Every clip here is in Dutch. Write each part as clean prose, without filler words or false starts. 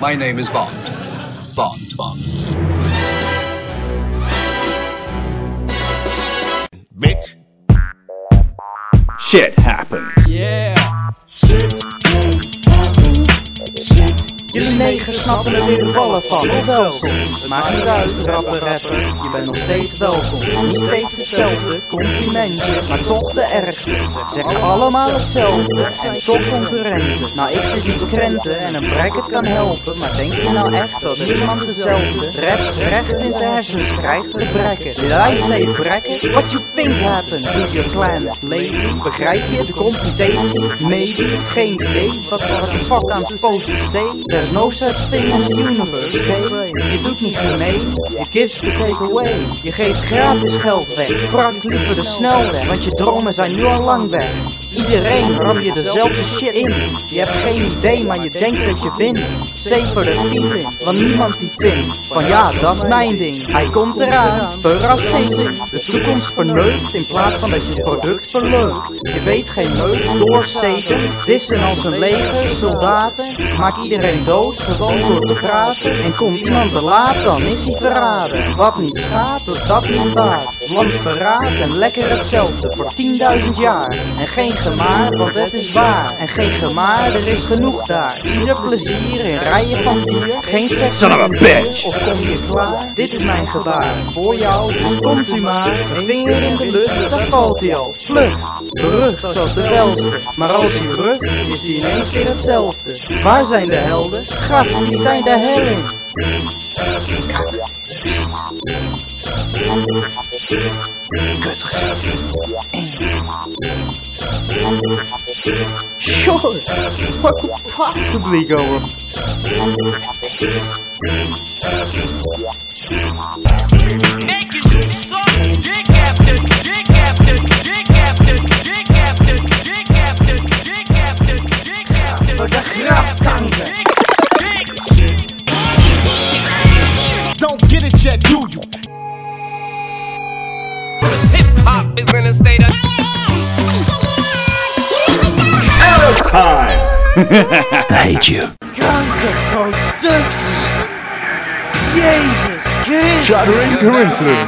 My name is Bond. Bond. Bitch. Shit happens. Yeah. Shit happens. Shit. Jullie negen snappen er weer de ballen van, of wel soms? Het maakt niet uit, rapper, je bent nog steeds welkom. Niet steeds hetzelfde, complimentje, maar toch de ergste. Zeggen allemaal hetzelfde, en toch concurrenten. Nou, ik zit niet op krenten en een bracket kan helpen. Maar denk je nou echt dat niemand dezelfde refs recht in zijn hersens krijgt gebrekken? Did I say bracket? What you think happened to your planet, lady? Begrijp je de computatie? Maybe? Geen idee, what the fuck I'm supposed to say? There's no such thing as a universe, okay? Je doet niet gemeen, it gives to take away. Je geeft gratis geld weg, pak liever de snelweg, want je dromen zijn nu al lang weg. Iedereen ram je dezelfde shit in. Je hebt geen idee, maar je denkt dat je wint. Safer the feeling, want niemand die vindt van ja, dat is mijn ding. Hij komt eraan, verrassing. De toekomst verneukt in plaats van dat je het product verleukt. Je weet geen meuk, doorzeten, dissen als een leger, soldaten. Maak iedereen dood, gewoon door te praten. En komt iemand te laat, dan is hij verraden. Wat niet schaadt, dat niet baat. Landverraad en lekker hetzelfde voor 10.000 jaar. En geen gemaar, want het is waar. En geen gemaar, er is genoeg daar. Ieder plezier in rijen van 4. Geen seks Son of a bitch. of kom je klaar? Dit is mijn gebaar, voor jou, dus komt u maar. Een vinger in de lucht, daar valt hij al. Vlucht, berucht als de welste. Maar als hij ruft, is die ineens weer hetzelfde. Waar zijn de helden? Gast, die zijn de hel in. Sure, what could possibly go wrong? Naked, suck, dick after dick after dick after dick after dick after dick after dick after. Voor de grafkanker. Don't get it yet, do you? Hip hop is in a state of. Time. I hate you. Kankerproductie. Jezus Christus. Shattering coincidence.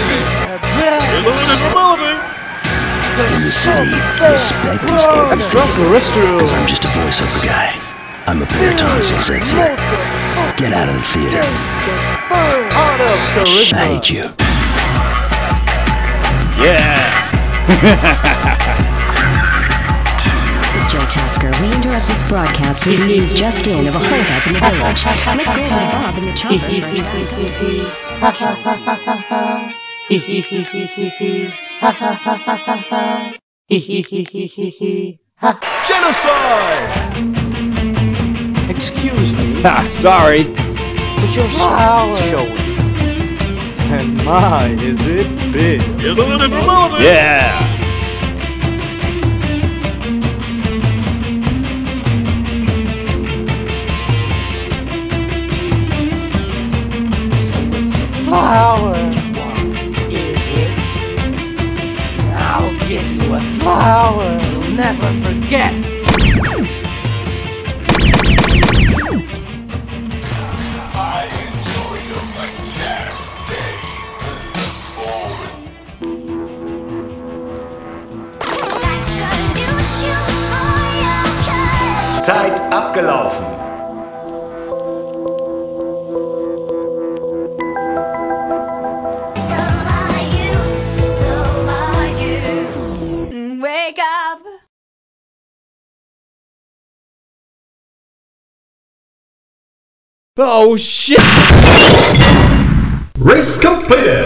In the city, respect these characters. Extraterrestrial. Because I'm just a voiceover guy. I'm a pair of tonsils, that's it. Get out of the theater. I hate you. Yeah. This is Joe Tasker. We interrupt this broadcast with news just in of a holdup in the village. Let's go over to Bob in the chopper. Genocide. Excuse me, Ah, sorry. but your smile's showing. And my, is it big. Yeah. It's a flower. Is it? I'll give you a flower you'll never forget. I enjoy your podcast days and look forward. Zeit abgelaufen. Wake up! Oh shit. Race completed.